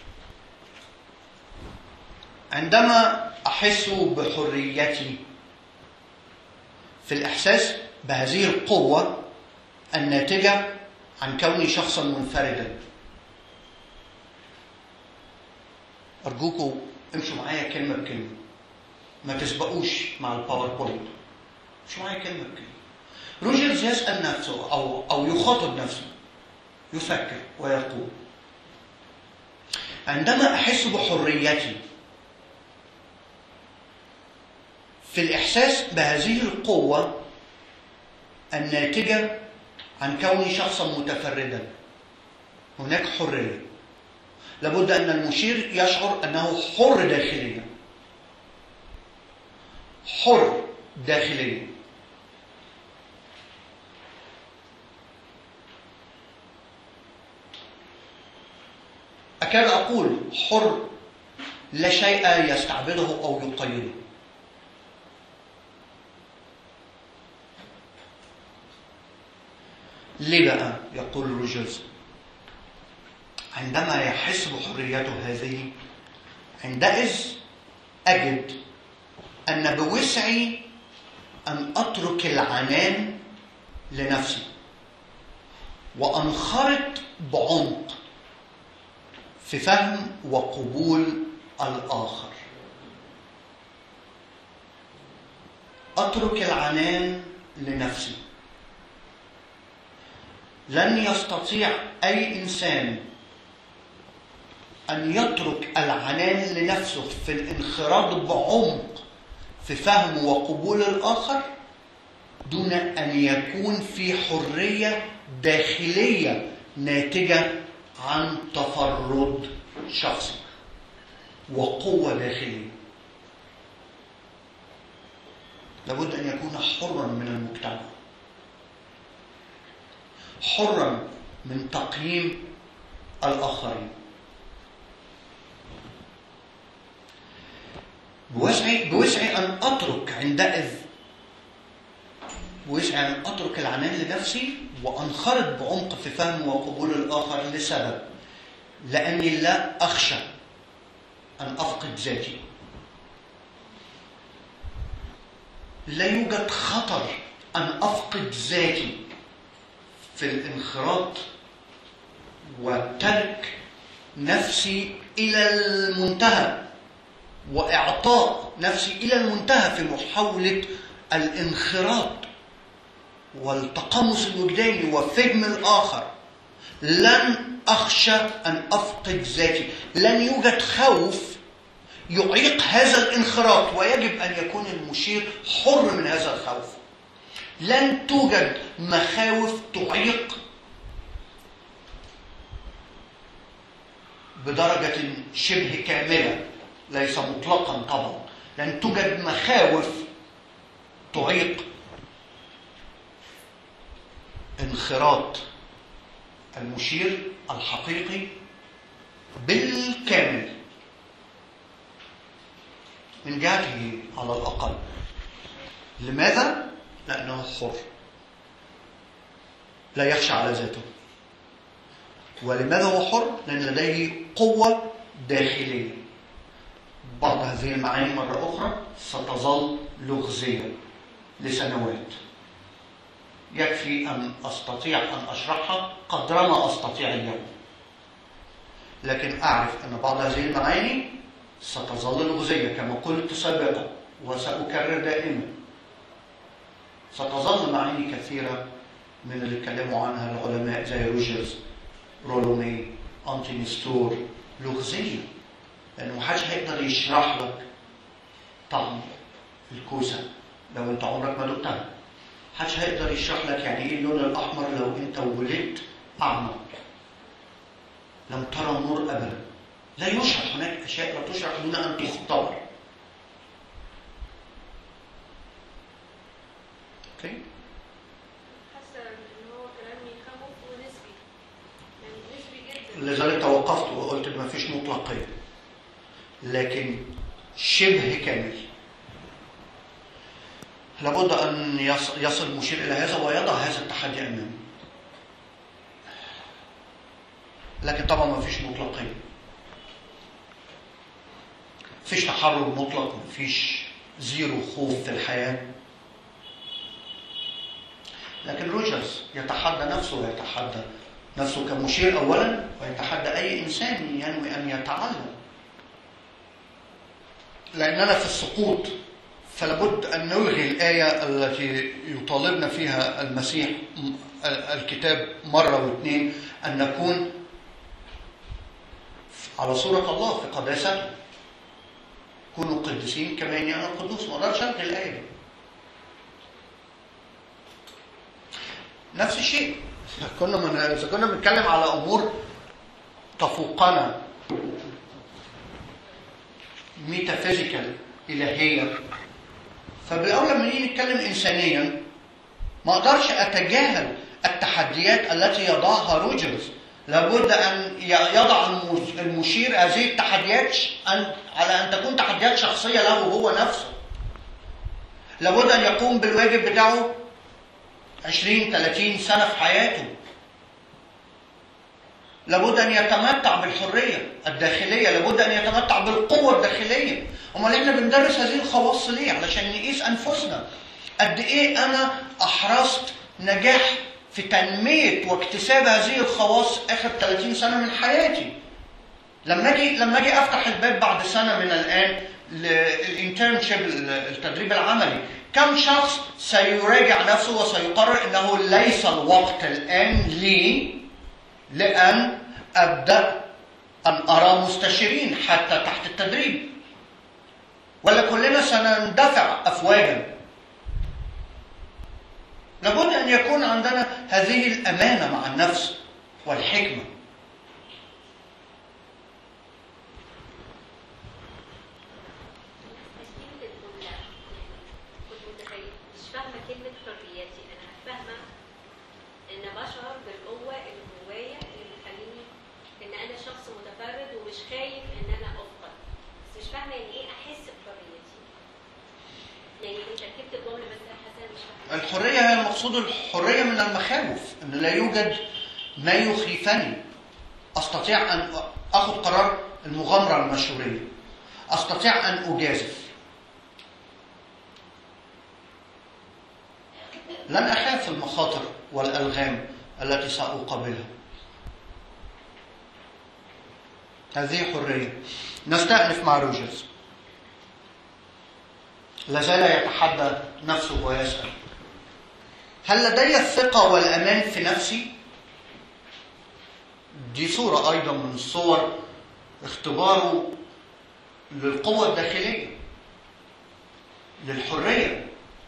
عندما أحس بحريتي في الإحساس بهذه القوة الناتجة عن كوني شخصا منفردا. أرجوكم امشوا معايا كلمة بكلمة، ما تسبقوش مع الباوربوينت، امشوا معايا كلمة بكلمة. روجرز يسأل نفسه أو يخاطب نفسه، يفكر ويقول: عندما أحس بحريتي في الإحساس بهذه القوة الناتجة عن كوني شخصا متفردا، هناك حرية. لابد أن المشير يشعر أنه حر داخليا، حر داخليا. أكاد أقول حر، لا شيء يستعبده أو يقيده. ليه بقى؟ يقول روجرز: عندما يحس بحريته هذه عندئذ أجد أن بوسعي أن أترك العنان لنفسي وأنخرط بعمق في فهم وقبول الآخر. أترك العنان لنفسي. لن يستطيع أي إنسان أن يترك العنان لنفسه في الانخراط بعمق في فهم وقبول الآخر دون أن يكون في حرية داخلية ناتجة عن تفرد شخصي وقوة داخلية. لابد أن يكون حرا من المجتمع، حرا من تقييم الآخرين. بوسعي أن أترك عندئذ، بوسعي أن أترك العنان لنفسي وأنخرط بعمق في فهم وقبول الآخر لسبب: لأني لا أخشى أن أفقد ذاتي. لا يوجد خطر أن أفقد ذاتي في الانخراط وترك نفسي إلى المنتهى وإعطاء نفسي إلى المنتهى في محاولة الانخراط والتقمص الوجداني وفهم الآخر، لن أخشى أن أفقد ذاتي. لن يوجد خوف يعيق هذا الانخراط، ويجب أن يكون المشير حر من هذا الخوف. لن توجد مخاوف تعيق بدرجة شبه كاملة، ليس مطلقا طبعا. لن توجد مخاوف تعيق انخراط المشير الحقيقي بالكامل من جهته على الأقل. لماذا؟ لأنه حر، لا يخشى على ذاته. ولماذا هو حر؟ لأن لديه قوة داخلية. بعض هذه المعاني مرة أخرى ستظل لغزية لسنوات، يكفي أن أستطيع أن أشرحها قدرما أستطيع اليوم، لكن أعرف أن بعض هذه المعاني ستظل لغزية كما قلت سابقا وسأكرر دائما. ستظل معاني كثيرة من اللي اتكلموا عنها العلماء زي روجرز، رولومي، أنتي نستور لغزية، لأنه محدش هيقدر يشرح لك طعم الكوسة لو أنت عمرك ما دقتها. محدش هيقدر يشرح لك يعني إيه اللون الأحمر لو أنت ولدت أعمى لم ترى النور أبدا. لا يشرح، هناك أشياء لا تشرح دون أن تختبر. أوكي؟ حاسه ان هو كلام يخوف ونسبي، يعني نسبي جدا. لذلك توقفت وقلت ما فيش مطلقية، لكن شبه كامل. لابد أن يصل المشير إلى هذا ويضع هذا التحدي أمامه. لكن طبعا ما فيش مطلقية، فيش تحرر مطلق، ما فيش زيرو خوف في الحياة. لكن روجرز يتحدى نفسه، ويتحدى نفسه كمشير أولا، ويتحدى أي إنسان ينوي أن يتعلم. لأننا في السقوط، فلابد أن نلغي الآية التي يطالبنا فيها المسيح الكتاب مرة واثنين أن نكون على صورة الله في قداسته. كونوا قديسين كما إني أنا قدوس. ما أقدرش ألغي الآية دي. نفس الشيء إذا كنا بنتكلم على أمور تفوقنا ميتافيزيكال إلهية، فبالأولى من نتكلم إنسانيا ما أقدرش أتجاهل التحديات التي يضعها روجرز. لابد أن يضع المشير هذه التحديات على أن تكون تحديات شخصية له هو نفسه. لابد أن يقوم بالواجب بتاعه 20-30 سنة في حياته. لابد أن يتمتع بالحرية الداخلية، لابد أن يتمتع بالقوة الداخلية. أمال إحنا بندرس هذه الخواص ليه؟ علشان نقيس أنفسنا قد إيه أنا أحرزت نجاح في تنمية واكتساب هذه الخواص آخر 30 سنة من حياتي. لما أجي أفتح الباب بعد سنة من الآن للإنترنشيب، التدريب العملي، كم شخص سيراجع نفسه وسيقرر أنه ليس الوقت الآن لي لأن أبدأ أن أرى مستشارين حتى تحت التدريب؟ ولا كلنا سنندفع أفواجا؟ لابد أن يكون عندنا هذه الأمانة مع النفس والحكمة. مش فاهمة كلمة حريتي. أنا فاهمة إن بشعر بالقوة اللي جوايا اللي تخليني إن أنا شخص متفرد ومش خايف إن أنا أفقد، بس مش فاهمة يعني إيه أحس بحريتي. يعني أنت ركبت الجملة بس أنا حاسة مش فاهمة. الحرية هي المقصود، الحرية من المخاوف، أن لا يوجد ما يخيفني. أستطيع أن أخذ قرار المغامرة المشورية، أستطيع أن أجازف، لن أخاف المخاطر والألغام التي سأقابلها. هذه حرية. نستأنف مع روجرز. لازال يتحدى نفسه ويسأل: هل لدي الثقة والأمان في نفسي؟ دي صورة أيضا من صور اختباره للقوة الداخلية، للحرية،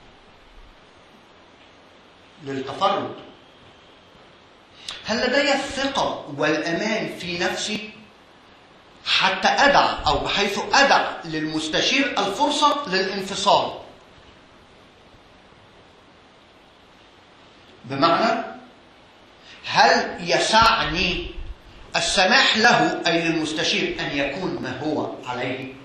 للتفرد. هل لدي الثقة والأمان في نفسي حتى أدع أو بحيث أدع للمستشير الفرصة للانفصال؟ بمعنى هل يسعني السماح له أي للمستشير أن يكون ما هو عليه؟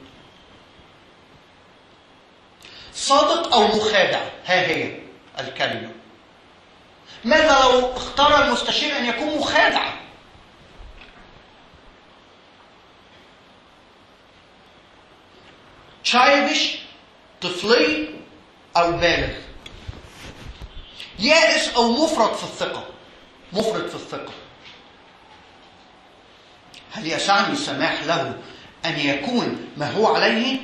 صادق أو مخادع؟ ها هي الكلمة. ماذا لو اختار المستشير أن يكون مخادعا؟ childish، طفلي أو بالغ، يائس أو مفرط في الثقة، مفرط في الثقة. هل يسعني السماح له أن يكون ما هو عليه؟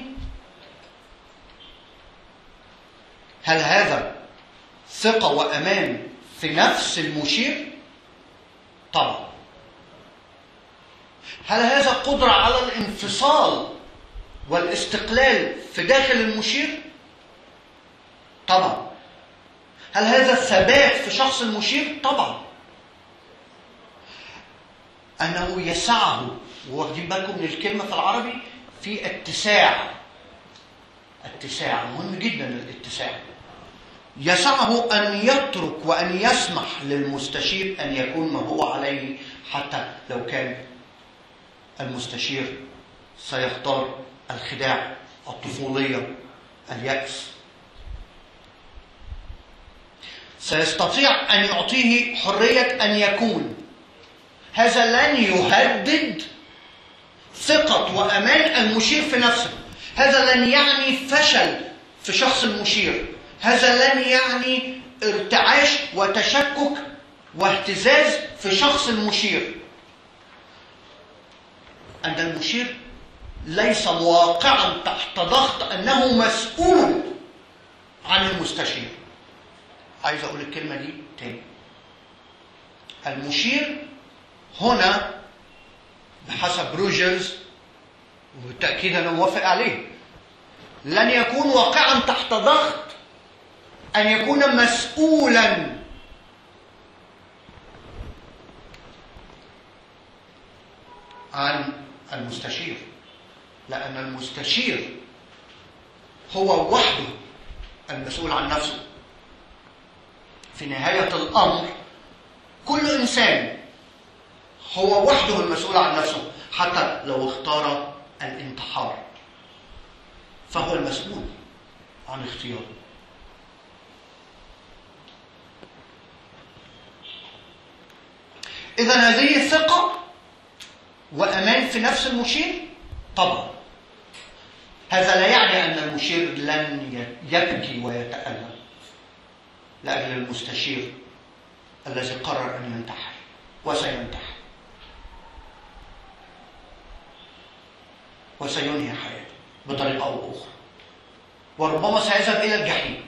هل هذا ثقة وأمان في نفس المشير؟ طبعا. هل هذا قدرة على الانفصال والاستقلال في داخل المشير؟ طبعا. هل هذا الثبات في شخص المشير؟ طبعا. أنه يسعه، واخدين بالكم من الكلمة في العربي، في اتساع. اتساع مهم جدا، الاتساع. يسعه أن يترك وأن يسمح للمستشير أن يكون ما هو عليه، حتى لو كان المستشير سيختار الخداع، الطفولية، اليأس. سيستطيع أن يعطيه حرية أن يكون. هذا لن يهدد ثقة وأمان المشير في نفسه. هذا لن يعني فشل في شخص المشير. هذا لن يعني ارتعاش وتشكك واهتزاز في شخص المشير. أن المشير ليس واقعا تحت ضغط أنه مسؤول عن المستشير. عايز أقول الكلمة دي تاني. المشير هنا بحسب روجرز، وبالتأكيد أنا موافق عليه، لن يكون واقعا تحت ضغط أن يكون مسؤولا عن المستشير، لأن المستشير هو وحده المسؤول عن نفسه. في نهاية الأمر كل إنسان هو وحده المسؤول عن نفسه، حتى لو اختار الانتحار فهو المسؤول عن اختياره. إذن هذه ثقة وأمان في نفس المشير؟ طبعا. هذا لا يعني أن المشير لن يبكي ويتألم لأجل المستشير الذي قرر أن ينتحر وسينتحر وسينهي حياته بطريقة أو أخرى، وربما سيذهب إلى الجحيم.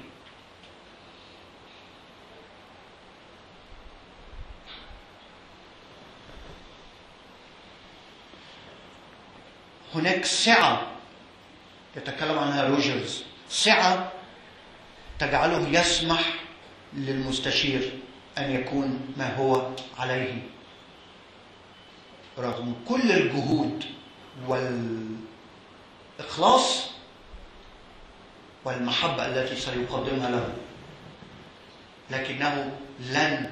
هناك سعة يتكلم عنها روجرز، سعة تجعله يسمح للمستشير أن يكون ما هو عليه رغم كل الجهود والإخلاص والمحبة التي سيقدمها له، لكنه لن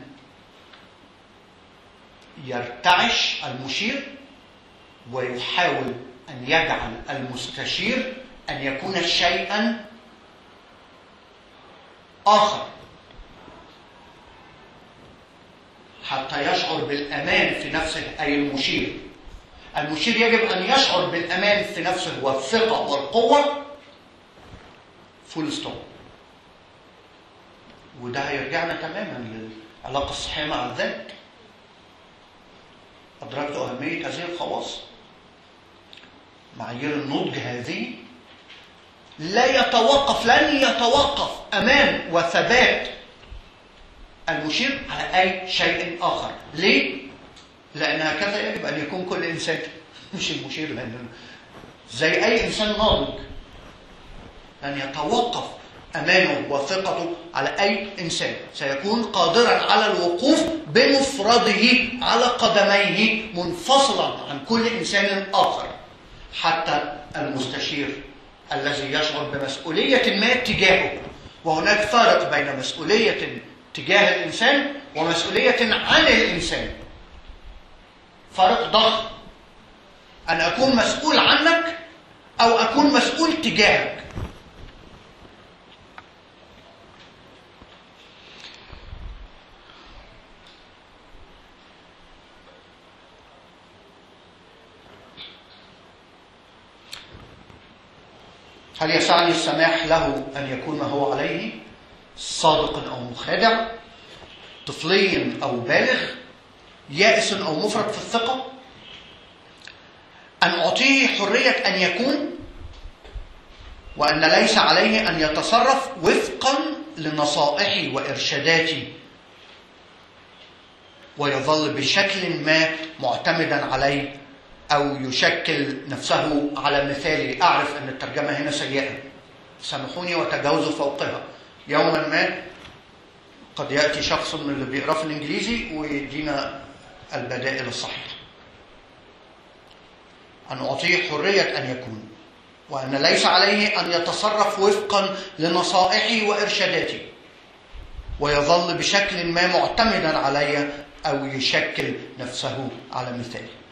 يرتعش المشير ويحاول أن يجعل المستشير أن يكون شيئا آخر حتى يشعر بالأمان في نفسه. أي المشير يجب أن يشعر بالأمان في نفسه والثقة والقوة، فول ستوب. وده هيرجعنا تماما للعلاقة الصحية مع الذات. أدركت أهمية هذه الخواص. معايير النضج هذه لن يتوقف أمام وثبات المشير على أي شيء آخر. ليه؟ لأن هكذا يجب أن يكون كل إنسان، مش المشير، لأن زي أي إنسان ناضج لن يتوقف أمانه وثقته على أي إنسان، سيكون قادرا على الوقوف بمفرده على قدميه منفصلا عن كل إنسان آخر، حتى المستشير الذي يشعر بمسؤولية ما تجاهه. وهناك فرق بين مسؤولية تجاه الإنسان ومسؤولية عن الإنسان، فرق ضخم. أن أكون مسؤول عنك أو أكون مسؤول تجاهك. هل يسعني السماح له أن يكون ما هو عليه؟ صادق أو مخادع، طفلي أو بالغ، يائس أو مفرط في الثقة؟ أن أعطيه حرية أن يكون، وأن ليس عليه أن يتصرف وفقا لنصائحي وإرشاداتي، ويظل بشكل ما معتمدا علي أو يشكل نفسه على مثالي. أعرف أن الترجمة هنا سيئة، سامحوني وتجاوزوا فوقها. يوما ما قد يأتي شخص من اللي بيقرأ في الإنجليزي ويدينا البدائل الصحيحة. أن أعطيه حرية أن يكون، وأن ليس عليه أن يتصرف وفقا لنصائحي وإرشاداتي، ويظل بشكل ما معتمدا علي أو يشكل نفسه على مثالي.